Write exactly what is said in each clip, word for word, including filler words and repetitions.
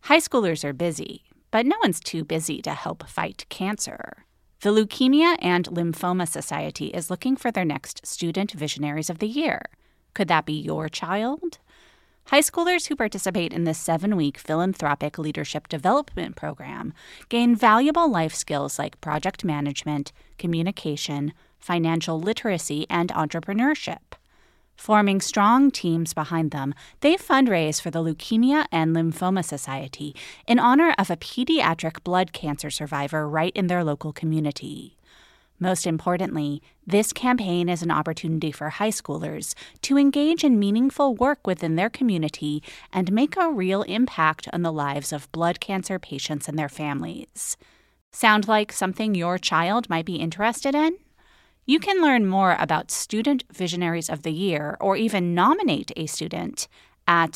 High schoolers are busy, but no one's too busy to help fight cancer. The Leukemia and Lymphoma Society is looking for their next Student Visionaries of the Year. Could that be your child? High schoolers who participate in this seven-week philanthropic leadership development program gain valuable life skills like project management, communication, financial literacy, and entrepreneurship. Forming strong teams behind them, they fundraise for the Leukemia and Lymphoma Society in honor of a pediatric blood cancer survivor right in their local community. Most importantly, this campaign is an opportunity for high schoolers to engage in meaningful work within their community and make a real impact on the lives of blood cancer patients and their families. Sound like something your child might be interested in? You can learn more about Student Visionaries of the Year or even nominate a student at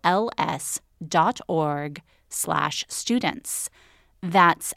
lls.org slash students. That's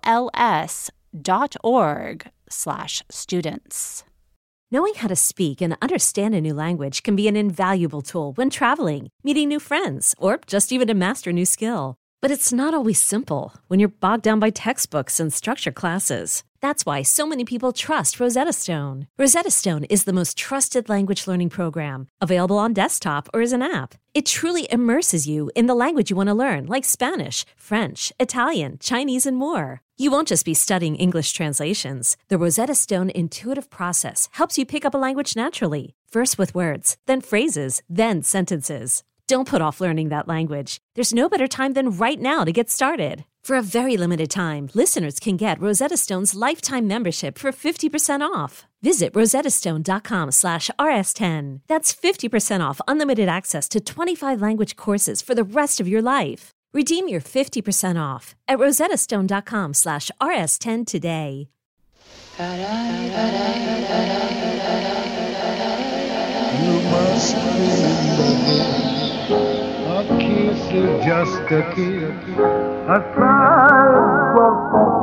lls.org slash students. Knowing how to speak and understand a new language can be an invaluable tool when traveling, meeting new friends, or just even to master a new skill. But it's not always simple when you're bogged down by textbooks and structure classes. That's why so many people trust Rosetta Stone. Rosetta Stone is the most trusted language learning program, available on desktop or as an app. It truly immerses you in the language you want to learn, like Spanish, French, Italian, Chinese, and more. You won't just be studying English translations. The Rosetta Stone intuitive process helps you pick up a language naturally, first with words, then phrases, then sentences. Don't put off learning that language. There's no better time than right now to get started. For a very limited time, listeners can get Rosetta Stone's lifetime membership for fifty percent off. Visit rosettastone.com slash rs10. That's fifty percent off unlimited access to twenty-five language courses for the rest of your life. Redeem your fifty percent off at rosettastone.com slash rs10 today. You must be a kiss is just a kiss, a sign for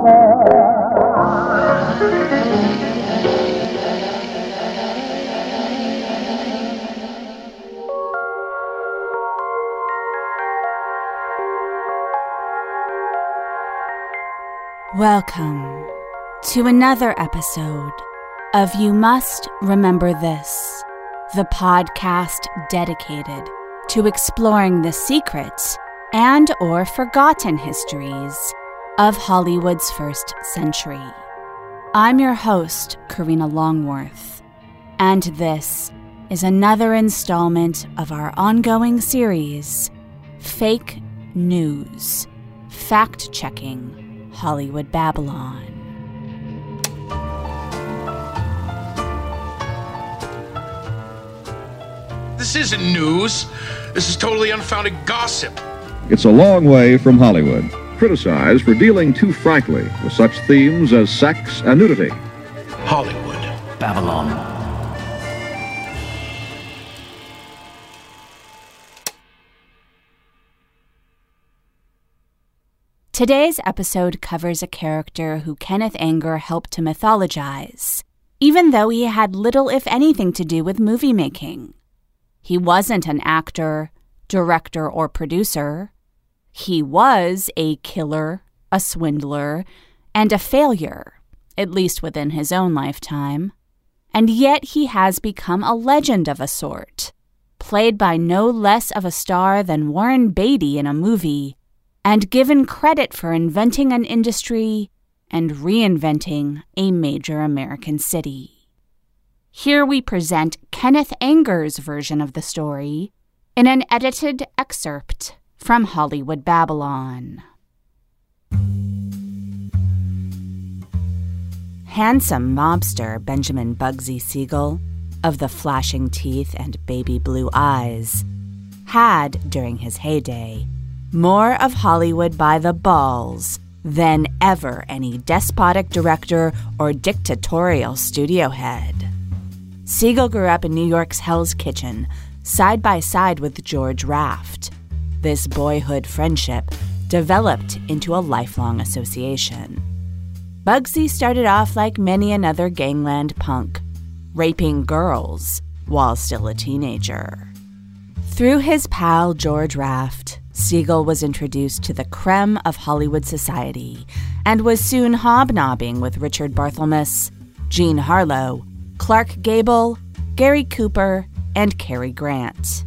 Welcome to another episode of You Must Remember This, the podcast dedicated to exploring the secrets and or forgotten histories of Hollywood's first century. I'm your host, Karina Longworth, and this is another installment of our ongoing series, Fake News, Fact-Checking Hollywood Babylon. This isn't news. This is totally unfounded gossip. It's a long way from Hollywood, criticized for dealing too frankly with such themes as sex and nudity. Hollywood Babylon. Today's episode covers a character who Kenneth Anger helped to mythologize, even though he had little if anything to do with movie making. He wasn't an actor, director, or producer. He was a killer, a swindler, and a failure, at least within his own lifetime. And yet he has become a legend of a sort, played by no less of a star than Warren Beatty in a movie, and given credit for inventing an industry and reinventing a major American city. Here we present Kenneth Anger's version of the story in an edited excerpt from Hollywood Babylon. Handsome mobster Benjamin Bugsy Siegel, of the flashing teeth and baby blue eyes, had, during his heyday, more of Hollywood by the balls than ever any despotic director or dictatorial studio head. Siegel grew up in New York's Hell's Kitchen, side by side with George Raft. This boyhood friendship developed into a lifelong association. Bugsy started off like many another gangland punk, raping girls while still a teenager. Through his pal George Raft, Siegel was introduced to the creme of Hollywood society and was soon hobnobbing with Richard Barthelmess, Jean Harlow, Clark Gable, Gary Cooper, and Cary Grant.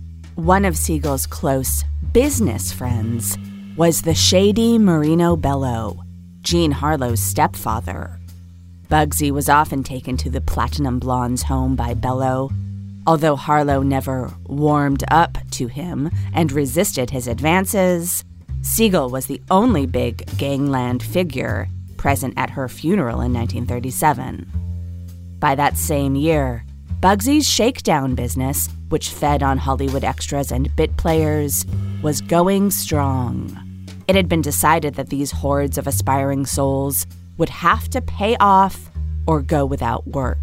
One of Siegel's close business friends was the shady Marino Bello, Jean Harlow's stepfather. Bugsy was often taken to the Platinum Blonde's home by Bello, although Harlow never warmed up to him and resisted his advances. Siegel was the only big gangland figure present at her funeral in nineteen thirty-seven. By that same year, Bugsy's shakedown business, which fed on Hollywood extras and bit players, was going strong. It had been decided that these hordes of aspiring souls would have to pay off or go without work.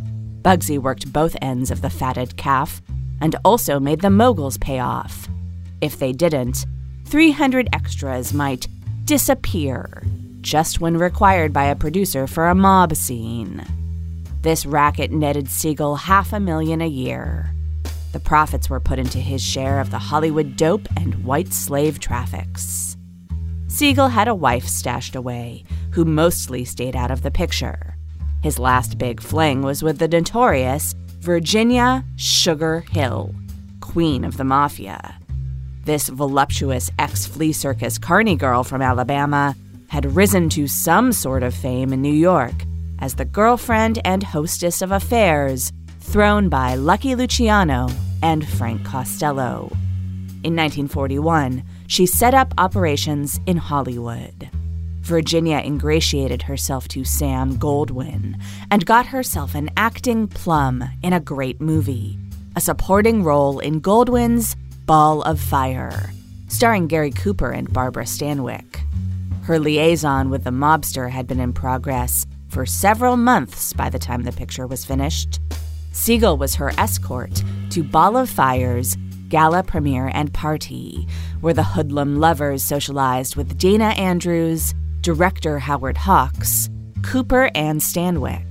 Bugsy worked both ends of the fatted calf and also made the moguls pay off. If they didn't, three hundred extras might disappear just when required by a producer for a mob scene. This racket netted Siegel half a million a year. The profits were put into his share of the Hollywood dope and white slave traffics. Siegel had a wife stashed away, who mostly stayed out of the picture. His last big fling was with the notorious Virginia Sugar Hill, queen of the mafia. This voluptuous ex-flea circus carny girl from Alabama had risen to some sort of fame in New York as the girlfriend and hostess of affairs thrown by Lucky Luciano and Frank Costello. In nineteen forty-one, she set up operations in Hollywood. Virginia ingratiated herself to Sam Goldwyn and got herself an acting plum in a great movie, a supporting role in Goldwyn's Ball of Fire, starring Gary Cooper and Barbara Stanwyck. Her liaison with the mobster had been in progress for several months by the time the picture was finished. Siegel was her escort to Ball of Fire's gala premiere and party, where the hoodlum lovers socialized with Dana Andrews, director Howard Hawks, Cooper, and Stanwyck.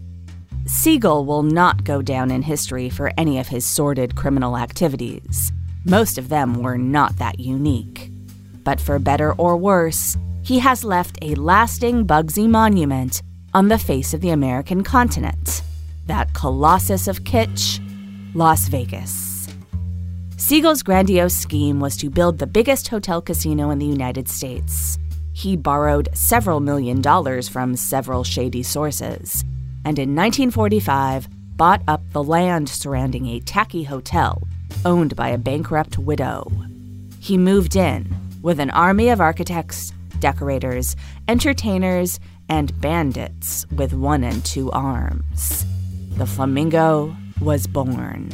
Siegel will not go down in history for any of his sordid criminal activities. Most of them were not that unique. But for better or worse, he has left a lasting Bugsy monument on the face of the American continent, that colossus of kitsch, Las Vegas. Siegel's grandiose scheme was to build the biggest hotel casino in the United States. He borrowed several million dollars from several shady sources, and in nineteen forty-five bought up the land surrounding a tacky hotel owned by a bankrupt widow. He moved in with an army of architects, decorators, entertainers, and bandits with one and two arms. The Flamingo was born.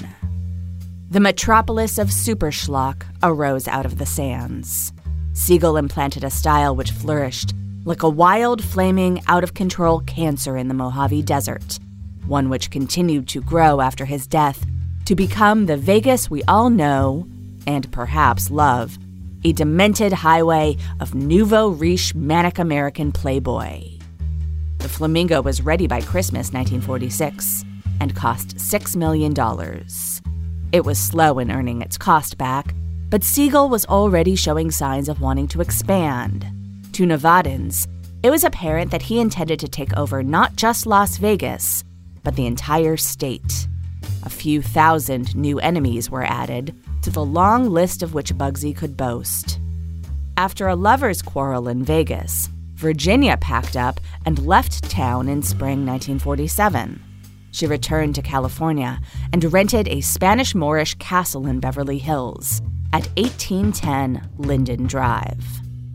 The metropolis of superschlock arose out of the sands. Siegel implanted a style which flourished like a wild, flaming, out-of-control cancer in the Mojave Desert, one which continued to grow after his death to become the Vegas we all know, and perhaps love, a demented highway of nouveau riche manic American playboy. The Flamingo was ready by Christmas nineteen forty-six and cost six million dollars. It was slow in earning its cost back, but Siegel was already showing signs of wanting to expand. To Nevadans, it was apparent that he intended to take over not just Las Vegas, but the entire state. A few thousand new enemies were added to the long list of which Bugsy could boast. After a lover's quarrel in Vegas, Virginia packed up and left town in spring nineteen forty-seven. She returned to California and rented a Spanish-Moorish castle in Beverly Hills at eighteen ten Linden Drive.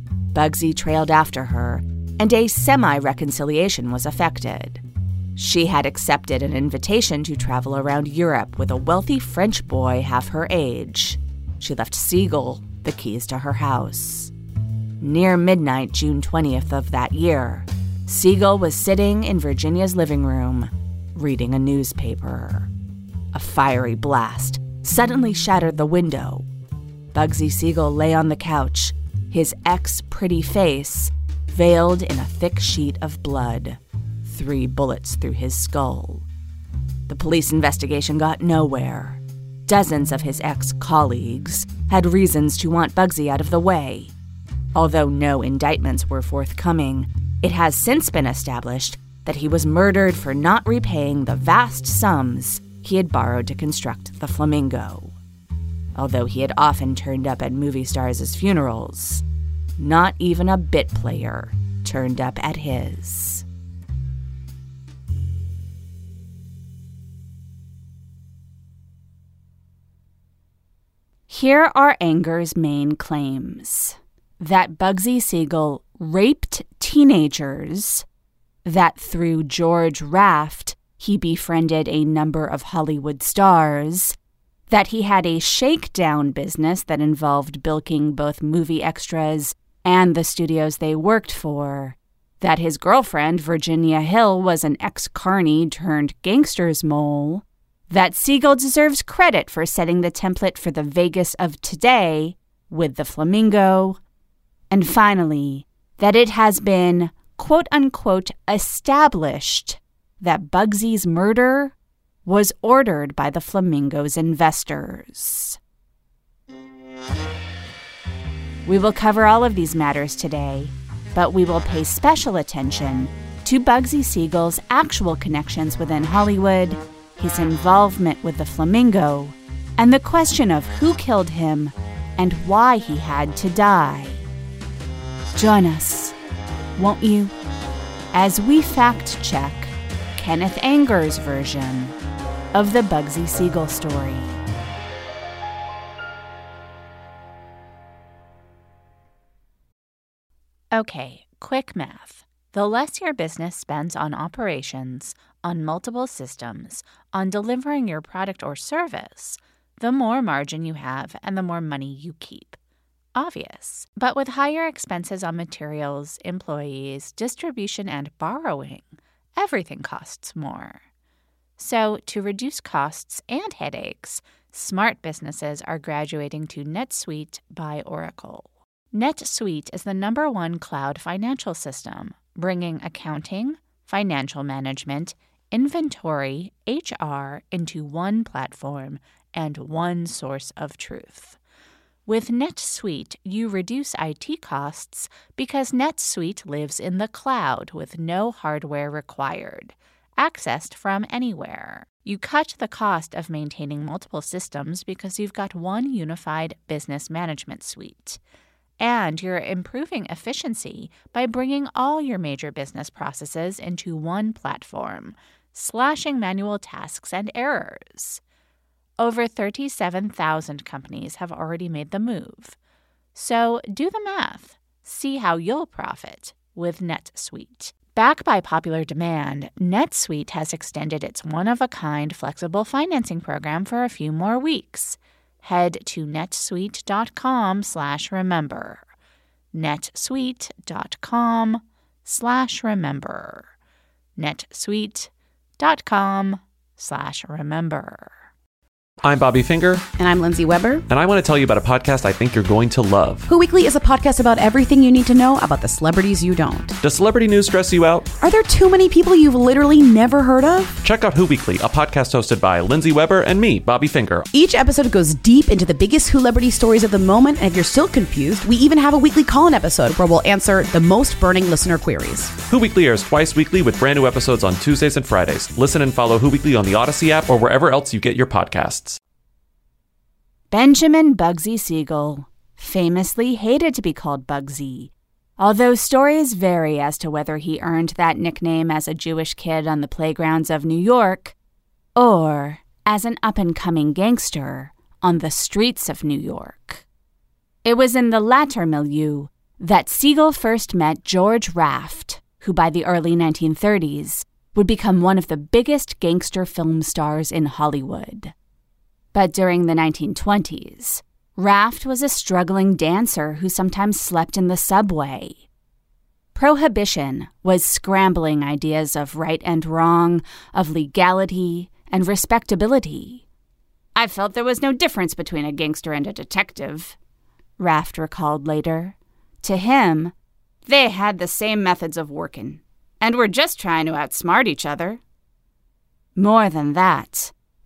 Bugsy trailed after her, and a semi-reconciliation was effected. She had accepted an invitation to travel around Europe with a wealthy French boy half her age. She left Siegel the keys to her house. Near midnight, June twentieth of that year, Siegel was sitting in Virginia's living room, reading a newspaper. A fiery blast suddenly shattered the window. Bugsy Siegel lay on the couch, his ex-pretty face veiled in a thick sheet of blood, three bullets through his skull. The police investigation got nowhere. Dozens of his ex-colleagues had reasons to want Bugsy out of the way. Although no indictments were forthcoming, it has since been established that he was murdered for not repaying the vast sums he had borrowed to construct the Flamingo. Although he had often turned up at movie stars' funerals, not even a bit player turned up at his. Here are Anger's main claims: that Bugsy Siegel raped teenagers, that through George Raft he befriended a number of Hollywood stars, that he had a shakedown business that involved bilking both movie extras and the studios they worked for, that his girlfriend, Virginia Hill, was an ex-carny turned gangster's mole, that Siegel deserves credit for setting the template for the Vegas of today with the Flamingo, and finally, that it has been, quote-unquote, established that Bugsy's murder was ordered by the Flamingo's investors. We will cover all of these matters today, but we will pay special attention to Bugsy Siegel's actual connections within Hollywood, his involvement with the Flamingo, and the question of who killed him and why he had to die. Join us, won't you, as we fact-check Kenneth Anger's version of the Bugsy Siegel story. Okay, quick math. The less your business spends on operations, on multiple systems, on delivering your product or service, the more margin you have and the more money you keep. Obvious. But with higher expenses on materials, employees, distribution, and borrowing, everything costs more. So, to reduce costs and headaches, smart businesses are graduating to NetSuite by Oracle. NetSuite is the number one cloud financial system, bringing accounting, financial management, inventory, H R into one platform and one source of truth. With NetSuite, you reduce I T costs because NetSuite lives in the cloud with no hardware required, accessed from anywhere. You cut the cost of maintaining multiple systems because you've got one unified business management suite. And you're improving efficiency by bringing all your major business processes into one platform, slashing manual tasks and errors. Over thirty-seven thousand companies have already made the move. So do the math. See how you'll profit with NetSuite. Backed by popular demand, NetSuite has extended its one-of-a-kind flexible financing program for a few more weeks. Head to netsuite.com slash remember. netsuite.com slash remember. netsuite.com slash remember. I'm Bobby Finger. And I'm Lindsay Weber. And I want to tell you about a podcast I think you're going to love. Who Weekly is a podcast about everything you need to know about the celebrities you don't. Does celebrity news stress you out? Are there too many people you've literally never heard of? Check out Who Weekly, a podcast hosted by Lindsay Weber and me, Bobby Finger. Each episode goes deep into the biggest celebrity stories of the moment, and if you're still confused, we even have a weekly call-in episode where we'll answer the most burning listener queries. Who Weekly airs twice weekly with brand new episodes on Tuesdays and Fridays. Listen and follow Who Weekly on the Odyssey app or wherever else you get your podcasts. Benjamin Bugsy Siegel famously hated to be called Bugsy, although stories vary as to whether he earned that nickname as a Jewish kid on the playgrounds of New York or as an up-and-coming gangster on the streets of New York. It was in the latter milieu that Siegel first met George Raft, who by the early nineteen thirties would become one of the biggest gangster film stars in Hollywood. But during the nineteen twenties, Raft was a struggling dancer who sometimes slept in the subway. Prohibition was scrambling ideas of right and wrong, of legality and respectability. I felt there was no difference between a gangster and a detective, Raft recalled later. To him, they had the same methods of working, and were just trying to outsmart each other. More than that,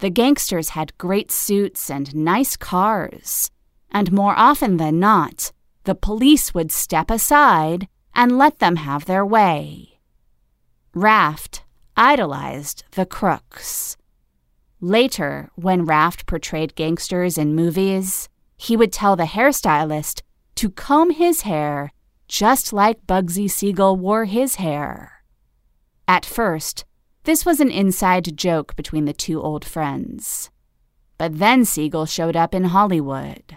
The gangsters had great suits and nice cars, and more often than not, the police would step aside and let them have their way. Raft idolized the crooks. Later, when Raft portrayed gangsters in movies, he would tell the hairstylist to comb his hair just like Bugsy Siegel wore his hair. At first, this was an inside joke between the two old friends. But then Siegel showed up in Hollywood.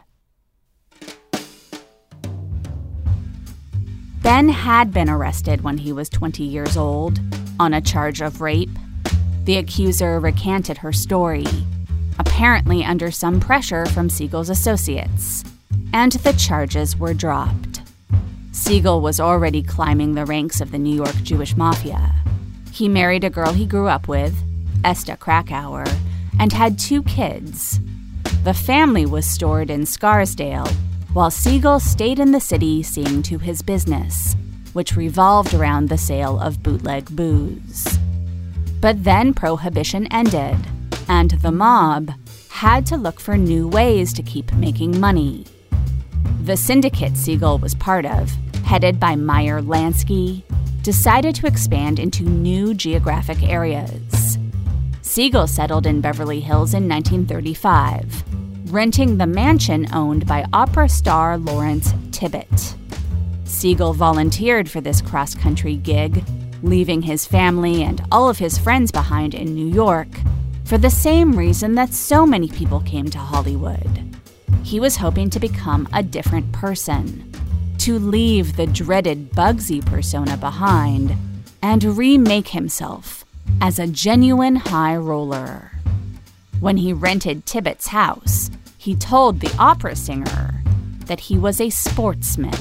Ben had been arrested when he was twenty years old on a charge of rape. The accuser recanted her story, apparently under some pressure from Siegel's associates, and the charges were dropped. Siegel was already climbing the ranks of the New York Jewish Mafia. He married a girl he grew up with, Esta Krakauer, and had two kids. The family was stored in Scarsdale, while Siegel stayed in the city seeing to his business, which revolved around the sale of bootleg booze. But then Prohibition ended, and the mob had to look for new ways to keep making money. The syndicate Siegel was part of, headed by Meyer Lansky, decided to expand into new geographic areas. Siegel settled in Beverly Hills in nineteen thirty-five, renting the mansion owned by opera star Lawrence Tibbett. Siegel volunteered for this cross-country gig, leaving his family and all of his friends behind in New York for the same reason that so many people came to Hollywood. He was hoping to become a different person, to leave the dreaded Bugsy persona behind and remake himself as a genuine high roller. When he rented Tibbett's house, he told the opera singer that he was a sportsman.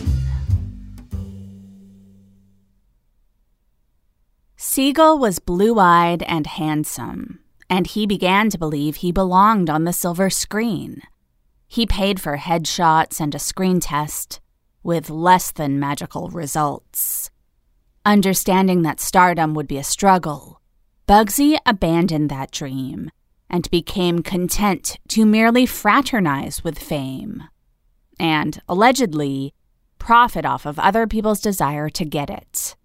Siegel was blue-eyed and handsome, and he began to believe he belonged on the silver screen. He paid for headshots and a screen test, with less than magical results. Understanding that stardom would be a struggle, Bugsy abandoned that dream and became content to merely fraternize with fame and, allegedly, profit off of other people's desire to get it.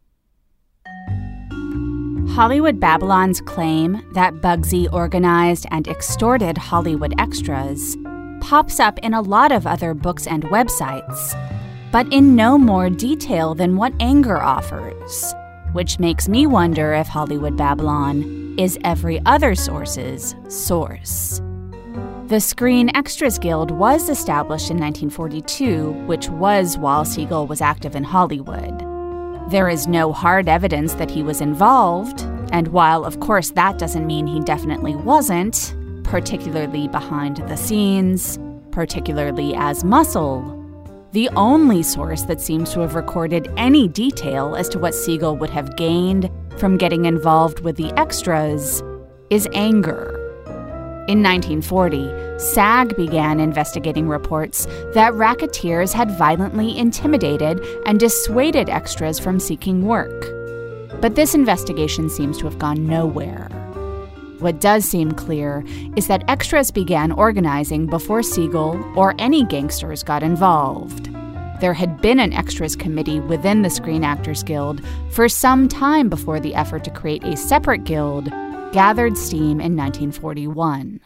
Hollywood Babylon's claim that Bugsy organized and extorted Hollywood extras pops up in a lot of other books and websites, but in no more detail than what Anger offers, which makes me wonder if Hollywood Babylon is every other source's source. The Screen Extras Guild was established in nineteen forty-two, which was while Siegel was active in Hollywood. There is no hard evidence that he was involved, and while, of course, that doesn't mean he definitely wasn't, particularly behind the scenes, particularly as Muscle, the only source that seems to have recorded any detail as to what Siegel would have gained from getting involved with the extras is Anger. In nineteen forty, SAG began investigating reports that racketeers had violently intimidated and dissuaded extras from seeking work. But this investigation seems to have gone nowhere. What does seem clear is that extras began organizing before Siegel or any gangsters got involved. There had been an extras committee within the Screen Actors Guild for some time before the effort to create a separate guild gathered steam in nineteen forty-one.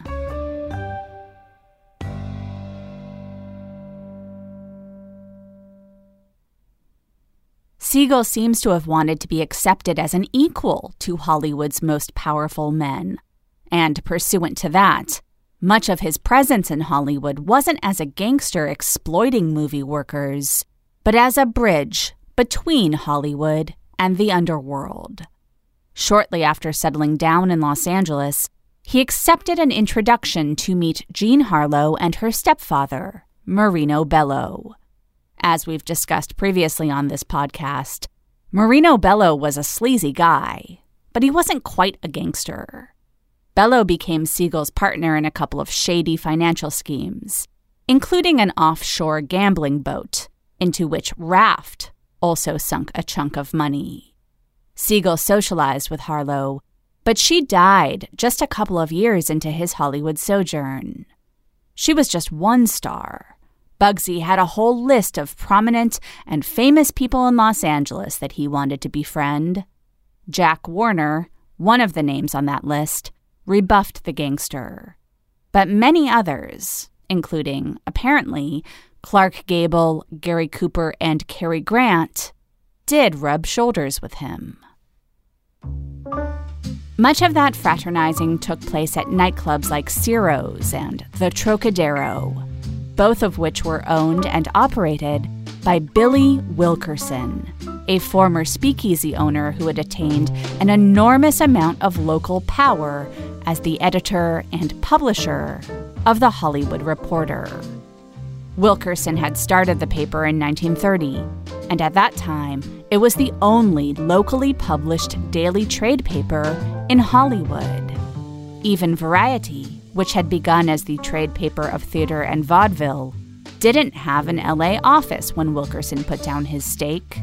Siegel seems to have wanted to be accepted as an equal to Hollywood's most powerful men, and pursuant to that, much of his presence in Hollywood wasn't as a gangster exploiting movie workers, but as a bridge between Hollywood and the underworld. Shortly after settling down in Los Angeles, he accepted an introduction to meet Jean Harlow and her stepfather, Marino Bello. As we've discussed previously on this podcast, Marino Bello was a sleazy guy, but he wasn't quite a gangster. Bello became Siegel's partner in a couple of shady financial schemes, including an offshore gambling boat, into which Raft also sunk a chunk of money. Siegel socialized with Harlow, But she died just a couple of years into his Hollywood sojourn. She was just one star. Bugsy had a whole list of prominent and famous people in Los Angeles that he wanted to befriend. Jack Warner, one of the names on that list, rebuffed the gangster. But many others, including, apparently, Clark Gable, Gary Cooper, and Cary Grant, did rub shoulders with him. Much of that fraternizing took place at nightclubs like Ciro's and the Trocadero, both of which were owned and operated by Billy Wilkerson, a former speakeasy owner who had attained an enormous amount of local power as the editor and publisher of The Hollywood Reporter. Wilkerson had started the paper in nineteen thirty, and at that time, it was the only locally published daily trade paper in Hollywood. Even Variety, which had begun as the trade paper of theater and vaudeville, didn't have an L A office when Wilkerson put down his stake.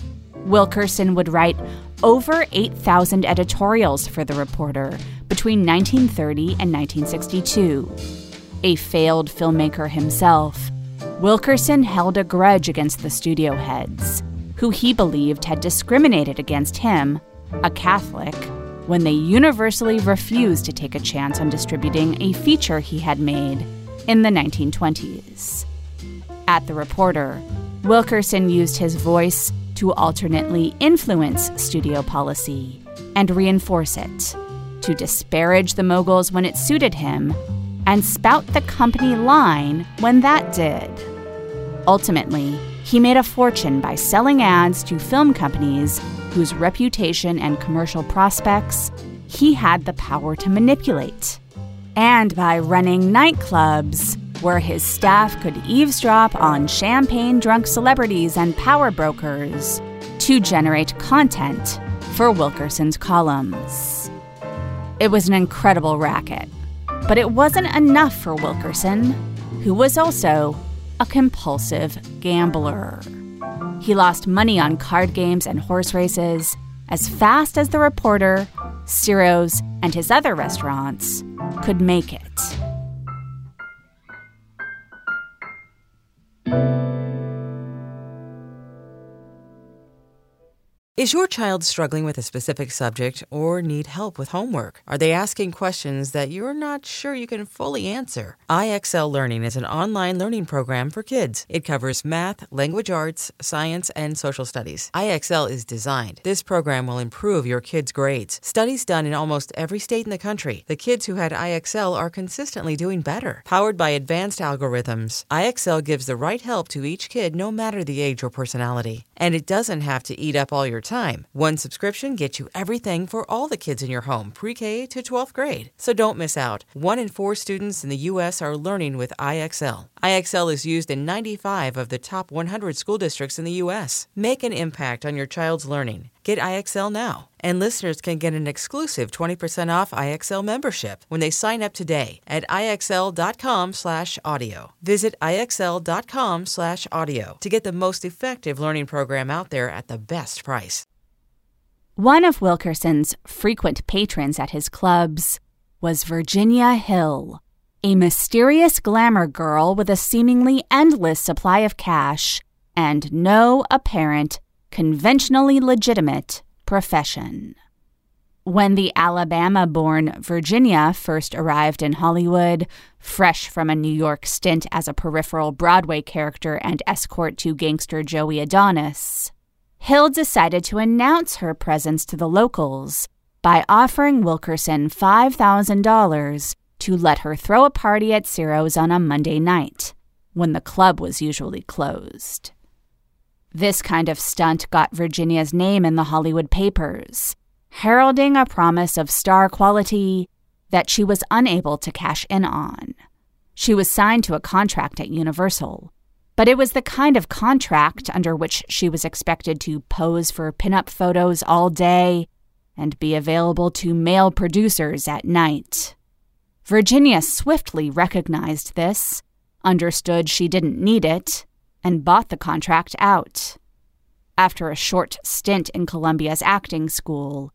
Wilkerson would write over eight thousand editorials for The Reporter between nineteen thirty and nineteen sixty-two. A failed filmmaker himself, Wilkerson held a grudge against the studio heads, who he believed had discriminated against him, a Catholic, when they universally refused to take a chance on distributing a feature he had made in the nineteen twenties. At The Reporter, Wilkerson used his voice to alternately influence studio policy and reinforce it, to disparage the moguls when it suited him, and spout the company line when that did. Ultimately, he made a fortune by selling ads to film companies whose reputation and commercial prospects he had the power to manipulate, and by running nightclubs where his staff could eavesdrop on champagne-drunk celebrities and power brokers to generate content for Wilkerson's columns. It was an incredible racket, but it wasn't enough for Wilkerson, who was also a compulsive gambler. He lost money on card games and horse races as fast as The Reporter, Ciro's, and his other restaurants could make it. Is your child struggling with a specific subject or need help with homework? Are they asking questions that you're not sure you can fully answer? I X L Learning is an online learning program for kids. It covers math, language arts, science, and social studies. I X L is designed. This program will improve your kids' grades. Studies done in almost every state in the country. The kids who had I X L are consistently doing better. Powered by advanced algorithms, I X L gives the right help to each kid no matter the age or personality. And it doesn't have to eat up all your time. One subscription gets you everything for all the kids in your home, pre-K to twelfth grade. So don't miss out. One in four students in the U S are learning with I X L. I X L is used in ninety-five of the top one hundred school districts in the U S. Make an impact on your child's learning. Get I X L now. And listeners can get an exclusive twenty percent off I X L membership when they sign up today at IXL.com slash audio. Visit IXL.com slash audio to get the most effective learning program out there at the best price. One of Wilkerson's frequent patrons at his clubs was Virginia Hill, a mysterious glamour girl with a seemingly endless supply of cash and no apparent, conventionally legitimate profession. When the Alabama-born Virginia first arrived in Hollywood, fresh from a New York stint as a peripheral Broadway character and escort to gangster Joey Adonis, Hill decided to announce her presence to the locals by offering Wilkerson five thousand dollars to let her throw a party at Ciro's on a Monday night, when the club was usually closed. This kind of stunt got Virginia's name in the Hollywood papers, heralding a promise of star quality that she was unable to cash in on. She was signed to a contract at Universal, but it was the kind of contract under which she was expected to pose for pinup photos all day and be available to male producers at night. Virginia swiftly recognized this, understood she didn't need it, and bought the contract out. After a short stint in Columbia's acting school,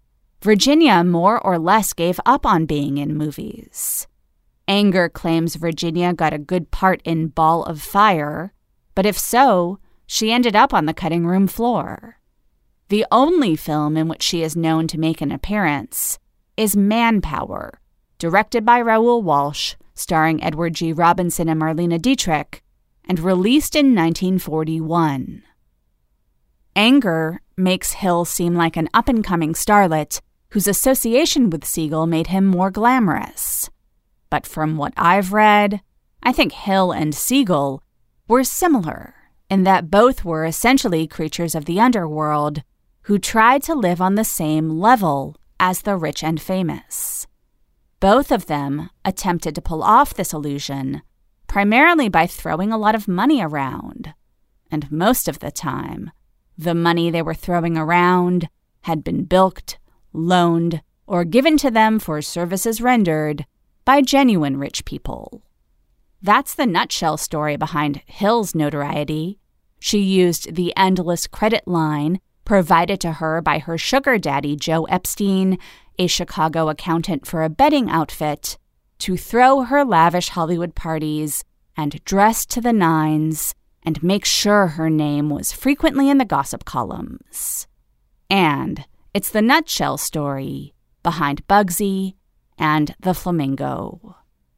Virginia more or less gave up on being in movies. Anger claims Virginia got a good part in Ball of Fire, but if so, she ended up on the cutting room floor. The only film in which she is known to make an appearance is Manpower, directed by Raoul Walsh, starring Edward G. Robinson and Marlene Dietrich, and released in nineteen forty-one. Anger makes Hill seem like an up-and-coming starlet whose association with Siegel made him more glamorous. But from what I've read, I think Hill and Siegel were similar in that both were essentially creatures of the underworld who tried to live on the same level as the rich and famous. Both of them attempted to pull off this illusion, primarily by throwing a lot of money around. And most of the time, the money they were throwing around had been bilked, loaned, or given to them for services rendered by genuine rich people. That's the nutshell story behind Hill's notoriety. She used the endless credit line provided to her by her sugar daddy, Joe Epstein, a Chicago accountant for a betting outfit, to throw her lavish Hollywood parties and dress to the nines and make sure her name was frequently in the gossip columns. And it's the nutshell story behind Bugsy and the Flamingo.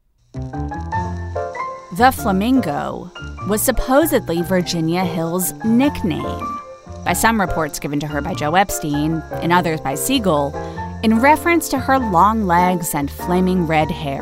The Flamingo was supposedly Virginia Hill's nickname, by some reports given to her by Joe Epstein, and others by Siegel, in reference to her long legs and flaming red hair.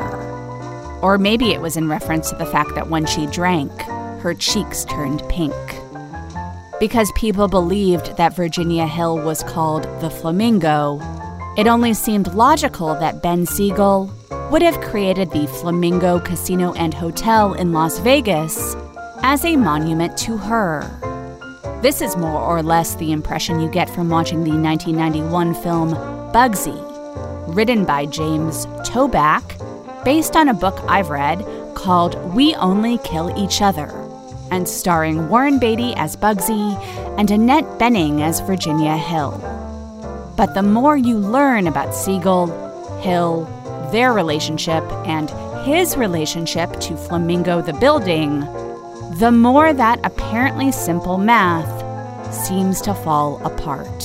Or maybe it was in reference to the fact that when she drank, her cheeks turned pink. Because people believed that Virginia Hill was called the Flamingo, it only seemed logical that Ben Siegel would have created the Flamingo Casino and Hotel in Las Vegas as a monument to her. This is more or less the impression you get from watching the nineteen ninety-one film Bugsy, written by James Toback, based on a book I've read called We Only Kill Each Other, and starring Warren Beatty as Bugsy and Annette Bening as Virginia Hill. But the more you learn about Siegel, Hill, their relationship, and his relationship to Flamingo the building, the more that apparently simple math seems to fall apart.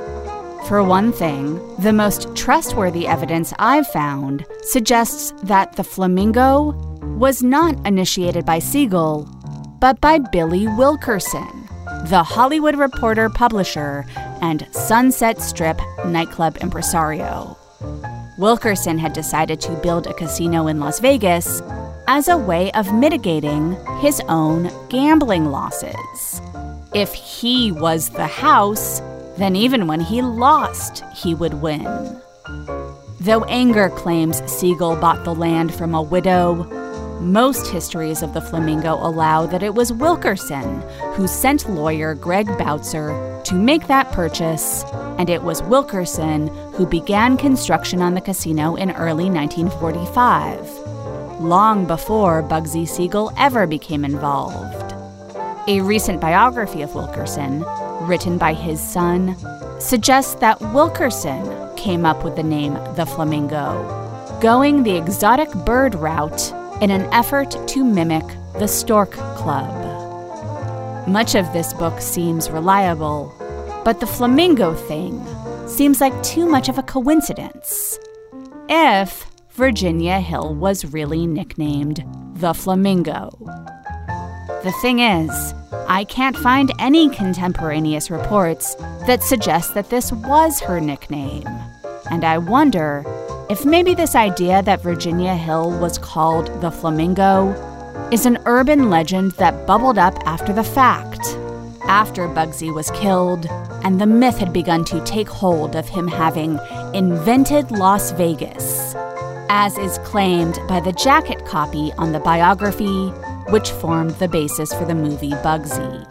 For one thing, the most trustworthy evidence I've found suggests that the Flamingo was not initiated by Siegel, but by Billy Wilkerson, the Hollywood Reporter publisher and Sunset Strip nightclub impresario. Wilkerson had decided to build a casino in Las Vegas as a way of mitigating his own gambling losses. If he was the house, then even when he lost, he would win. Though Anger claims Siegel bought the land from a widow, most histories of the Flamingo allow that it was Wilkerson who sent lawyer Greg Boutzer to make that purchase, and it was Wilkerson who began construction on the casino in early nineteen forty-five, long before Bugsy Siegel ever became involved. A recent biography of Wilkerson, written by his son, suggests that Wilkerson came up with the name The Flamingo, going the exotic bird route in an effort to mimic the Stork Club. Much of this book seems reliable, but the Flamingo thing seems like too much of a coincidence. If Virginia Hill was really nicknamed the Flamingo. The thing is, I can't find any contemporaneous reports that suggest that this was her nickname, and I wonder if maybe this idea that Virginia Hill was called the Flamingo is an urban legend that bubbled up after the fact, after Bugsy was killed and the myth had begun to take hold of him having invented Las Vegas, as is claimed by the jacket copy on the biography, which formed the basis for the movie Bugsy.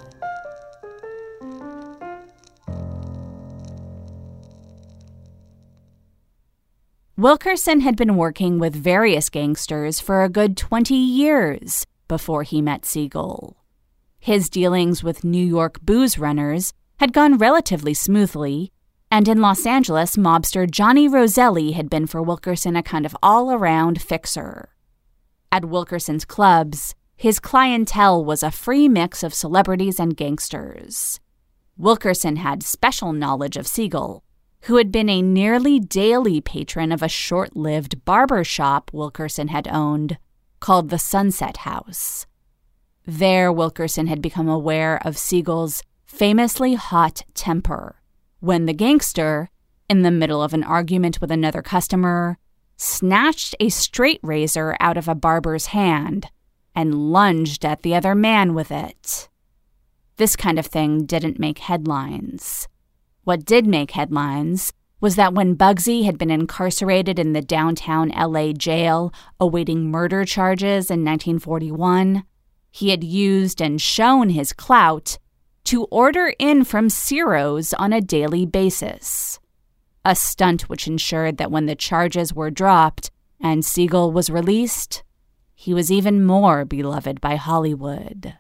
Wilkerson had been working with various gangsters for a good twenty years before he met Siegel. His dealings with New York booze runners had gone relatively smoothly, And in Los Angeles, mobster Johnny Roselli had been for Wilkerson a kind of all-around fixer. At Wilkerson's clubs, his clientele was a free mix of celebrities and gangsters. Wilkerson had special knowledge of Siegel, who had been a nearly daily patron of a short-lived barber shop Wilkerson had owned, called the Sunset House. There, Wilkerson had become aware of Siegel's famously hot temper, when the gangster, in the middle of an argument with another customer, snatched a straight razor out of a barber's hand and lunged at the other man with it. This kind of thing didn't make headlines. What did make headlines was that when Bugsy had been incarcerated in the downtown L A jail awaiting murder charges in nineteen forty-one, he had used and shown his clout to order in from Ciro's on a daily basis, a stunt which ensured that when the charges were dropped and Siegel was released, he was even more beloved by Hollywood.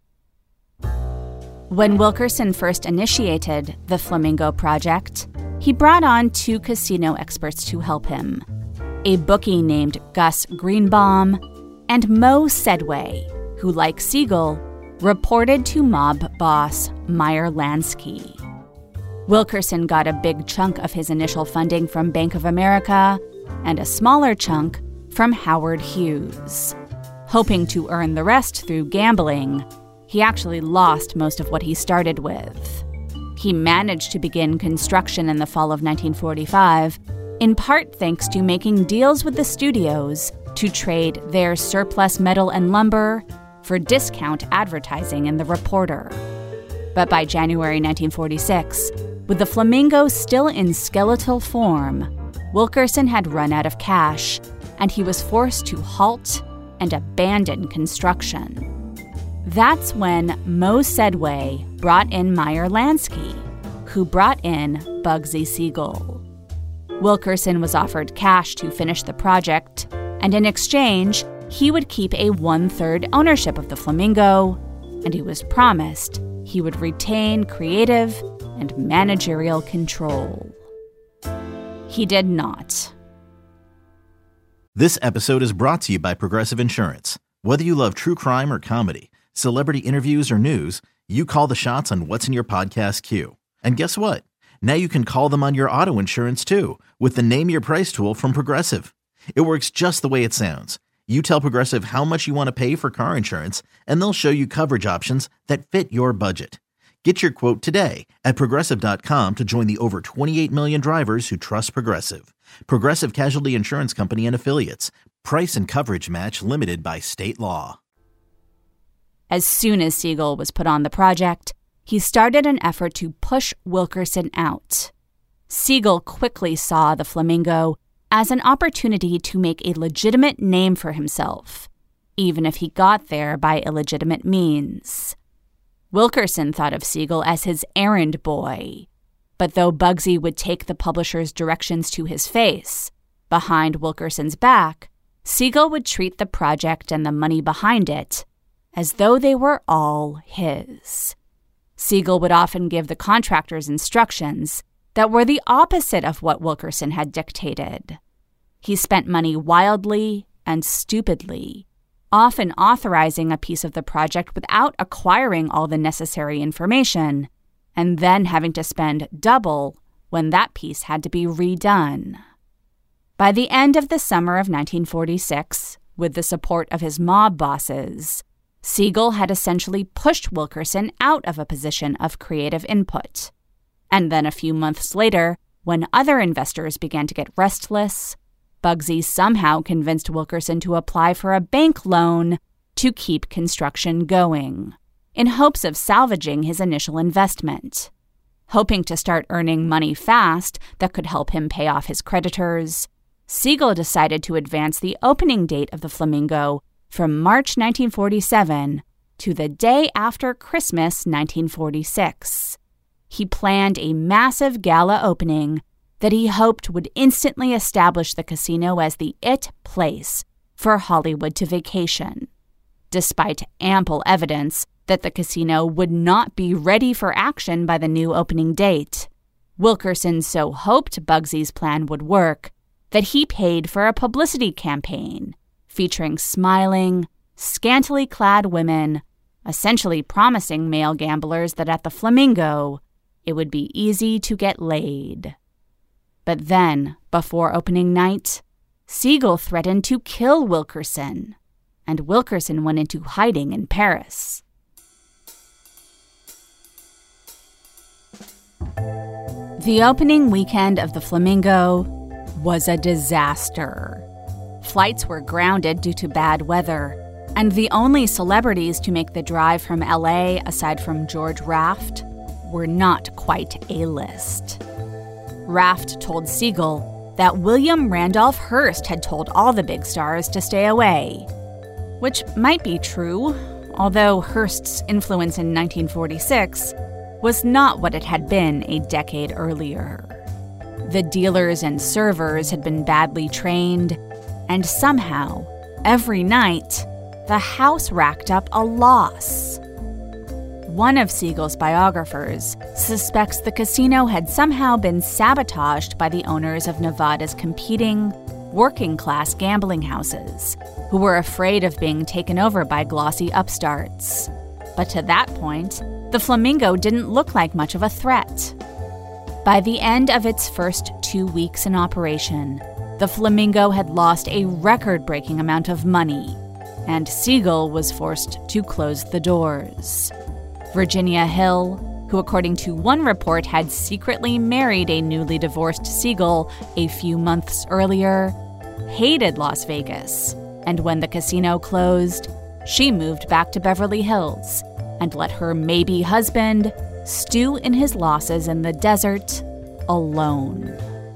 When Wilkerson first initiated the Flamingo Project, he brought on two casino experts to help him, a bookie named Gus Greenbaum and Mo Sedway, who, like Siegel, reported to mob boss Meyer Lansky. Wilkerson got a big chunk of his initial funding from Bank of America and a smaller chunk from Howard Hughes. Hoping to earn the rest through gambling, he actually lost most of what he started with. He managed to begin construction in the fall of nineteen forty-five, in part thanks to making deals with the studios to trade their surplus metal and lumber for discount advertising in The Reporter. But by January nineteen forty-six, with the Flamingo still in skeletal form, Wilkerson had run out of cash, and he was forced to halt and abandon construction. That's when Mo Sedway brought in Meyer Lansky, who brought in Bugsy Siegel. Wilkerson was offered cash to finish the project, and in exchange, he would keep a one-third ownership of the Flamingo, and he was promised he would retain creative and managerial control. He did not. This episode is brought to you by Progressive Insurance. Whether you love true crime or comedy, celebrity interviews or news, you call the shots on what's in your podcast queue. And guess what? Now you can call them on your auto insurance too, with the Name Your Price tool from Progressive. It works just the way it sounds. You tell Progressive how much you want to pay for car insurance, and they'll show you coverage options that fit your budget. Get your quote today at Progressive dot com to join the over twenty-eight million drivers who trust Progressive. Progressive Casualty Insurance Company and Affiliates. Price and coverage match limited by state law. As soon as Siegel was put on the project, he started an effort to push Wilkerson out. Siegel quickly saw the Flamingo as an opportunity to make a legitimate name for himself, even if he got there by illegitimate means. Wilkerson thought of Siegel as his errand boy, but though Bugsy would take the publisher's directions to his face, behind Wilkerson's back, Siegel would treat the project and the money behind it as though they were all his. Siegel would often give the contractors instructions that were the opposite of what Wilkerson had dictated. He spent money wildly and stupidly, often authorizing a piece of the project without acquiring all the necessary information, and then having to spend double when that piece had to be redone. By the end of the summer of nineteen forty-six, with the support of his mob bosses, Siegel had essentially pushed Wilkerson out of a position of creative input. And then a few months later, when other investors began to get restless, Bugsy somehow convinced Wilkerson to apply for a bank loan to keep construction going, in hopes of salvaging his initial investment. Hoping to start earning money fast that could help him pay off his creditors, Siegel decided to advance the opening date of the Flamingo from March nineteen forty-seven to the day after Christmas nineteen forty-six. He planned a massive gala opening that he hoped would instantly establish the casino as the it place for Hollywood to vacation. Despite ample evidence that the casino would not be ready for action by the new opening date, Wilkerson so hoped Bugsy's plan would work that he paid for a publicity campaign featuring smiling, scantily clad women, essentially promising male gamblers that at the Flamingo, it would be easy to get laid. But then, before opening night, Siegel threatened to kill Wilkerson, and Wilkerson went into hiding in Paris. The opening weekend of the Flamingo was a disaster. Flights were grounded due to bad weather, and the only celebrities to make the drive from L A, aside from George Raft, were not quite A-list. Raft told Siegel that William Randolph Hearst had told all the big stars to stay away, which might be true, although Hearst's influence in nineteen forty-six was not what it had been a decade earlier. The dealers and servers had been badly trained, and somehow, every night, the house racked up a loss. One of Siegel's biographers suspects the casino had somehow been sabotaged by the owners of Nevada's competing, working-class gambling houses, who were afraid of being taken over by glossy upstarts. But to that point, the Flamingo didn't look like much of a threat. By the end of its first two weeks in operation, the Flamingo had lost a record-breaking amount of money, and Siegel was forced to close the doors. Virginia Hill, who according to one report had secretly married a newly divorced Siegel a few months earlier, hated Las Vegas, and when the casino closed, she moved back to Beverly Hills and let her maybe husband stew in his losses in the desert alone.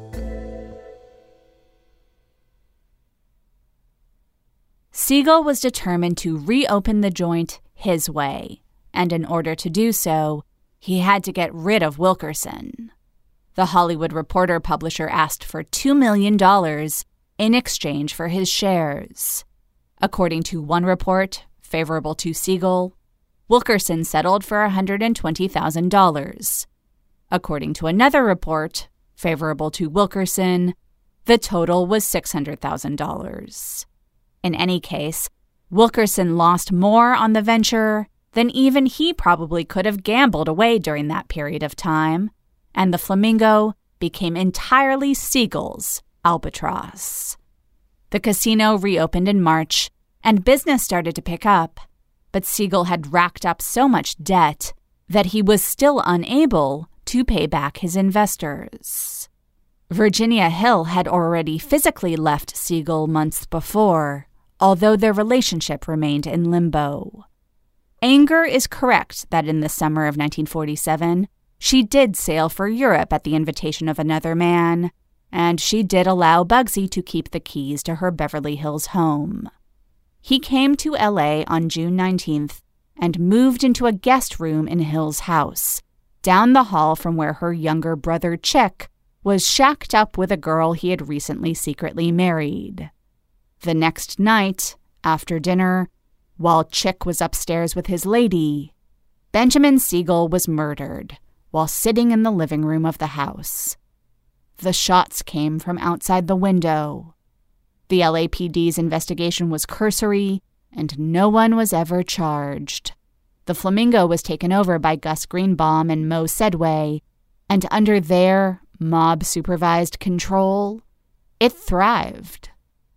Siegel was determined to reopen the joint his way, and in order to do so, he had to get rid of Wilkerson. The Hollywood Reporter publisher asked for two million dollars in exchange for his shares. According to one report, favorable to Siegel, Wilkerson settled for one hundred twenty thousand dollars. According to another report, favorable to Wilkerson, the total was six hundred thousand dollars. In any case, Wilkerson lost more on the venture than even he probably could have gambled away during that period of time, and the Flamingo became entirely Siegel's albatross. The casino reopened in March, and business started to pick up, but Siegel had racked up so much debt that he was still unable to pay back his investors. Virginia Hill had already physically left Siegel months before, although their relationship remained in limbo. Anger is correct that in the summer of nineteen forty-seven, she did sail for Europe at the invitation of another man, and she did allow Bugsy to keep the keys to her Beverly Hills home. He came to L A on June nineteenth and moved into a guest room in Hill's house, down the hall from where her younger brother Chick was shacked up with a girl he had recently secretly married. The next night, after dinner, while Chick was upstairs with his lady, Benjamin Siegel was murdered while sitting in the living room of the house. The shots came from outside the window. The L A P D's investigation was cursory, and no one was ever charged. The Flamingo was taken over by Gus Greenbaum and Mo Sedway, and under their mob-supervised control, it thrived.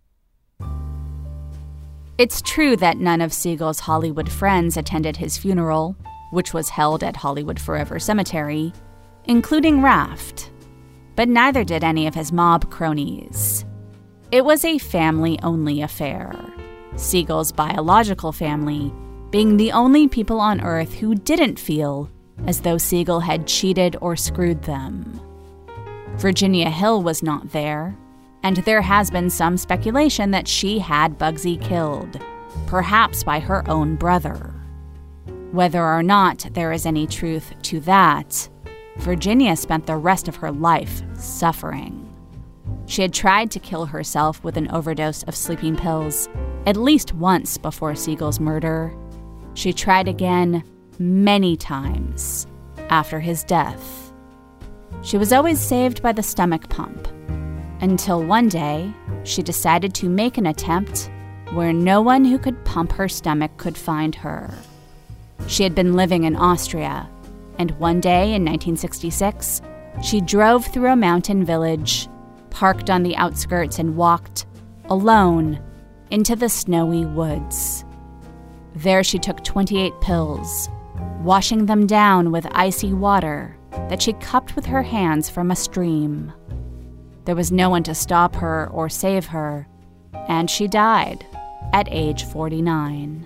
It's true that none of Siegel's Hollywood friends attended his funeral, which was held at Hollywood Forever Cemetery, including Raft, but neither did any of his mob cronies. It was a family-only affair, Siegel's biological family being the only people on Earth who didn't feel as though Siegel had cheated or screwed them. Virginia Hill was not there, and there has been some speculation that she had Bugsy killed, perhaps by her own brother. Whether or not there is any truth to that, Virginia spent the rest of her life suffering. She had tried to kill herself with an overdose of sleeping pills at least once before Siegel's murder. She tried again many times after his death. She was always saved by the stomach pump, until one day she decided to make an attempt where no one who could pump her stomach could find her. She had been living in Austria, and one day in nineteen sixty-six, she drove through a mountain village, parked on the outskirts, and walked, alone, into the snowy woods. There she took twenty-eight pills, washing them down with icy water that she cupped with her hands from a stream. There was no one to stop her or save her, and she died at age forty-nine.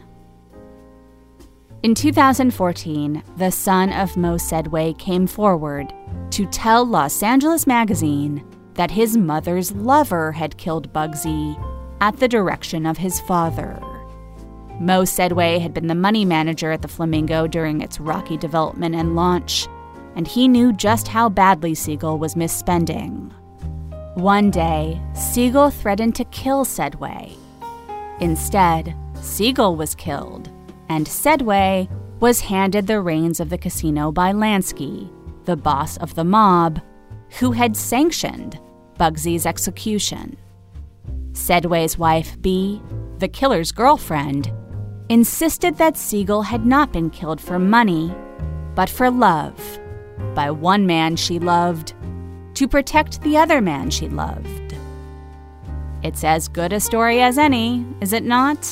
In two thousand fourteen, the son of Moe Sedway came forward to tell Los Angeles Magazine that his mother's lover had killed Bugsy at the direction of his father. Moe Sedway had been the money manager at the Flamingo during its rocky development and launch, and he knew just how badly Siegel was misspending. One day, Siegel threatened to kill Sedway. Instead, Siegel was killed, and Sedway was handed the reins of the casino by Lansky, the boss of the mob, who had sanctioned Bugsy's execution. Sedway's wife, Bea, the killer's girlfriend, insisted that Siegel had not been killed for money, but for love, by one man she loved, to protect the other man she loved. It's as good a story as any, is it not?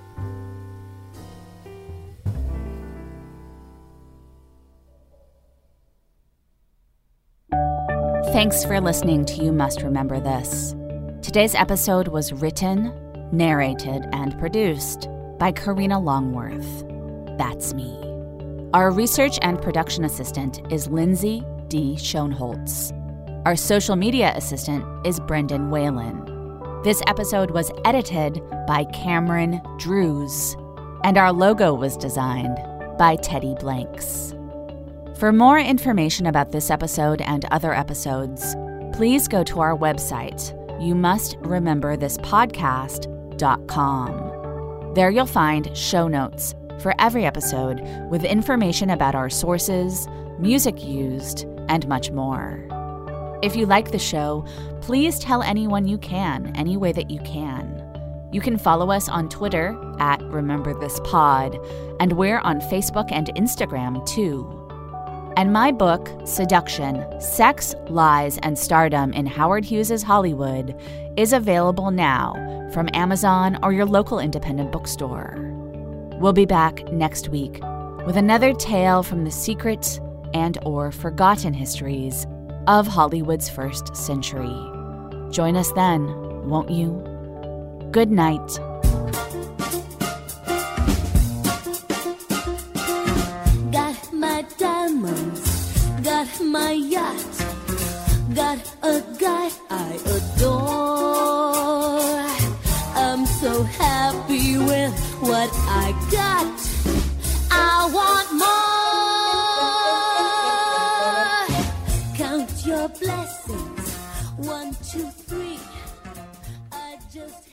Thanks for listening to You Must Remember This. Today's episode was written, narrated, and produced by Karina Longworth. That's me. Our research and production assistant is Lindsay D. Schoenholtz. Our social media assistant is Brendan Whalen. This episode was edited by Cameron Drews, and our logo was designed by Teddy Blanks. For more information about this episode and other episodes, please go to our website, you must remember this podcast dot com. There you'll find show notes for every episode with information about our sources, music used, and much more. If you like the show, please tell anyone you can, any way that you can. You can follow us on Twitter at RememberThisPod, and we're on Facebook and Instagram too. And my book, Seduction, Sex, Lies, and Stardom in Howard Hughes' Hollywood, is available now from Amazon or your local independent bookstore. We'll be back next week with another tale from the secret and or forgotten histories of Hollywood's first century. Join us then, won't you? Good night. Got my diamonds, got my yacht, got a guy I adore. I'm so happy with what I got. I want more. Count your blessings, one, two, three. I just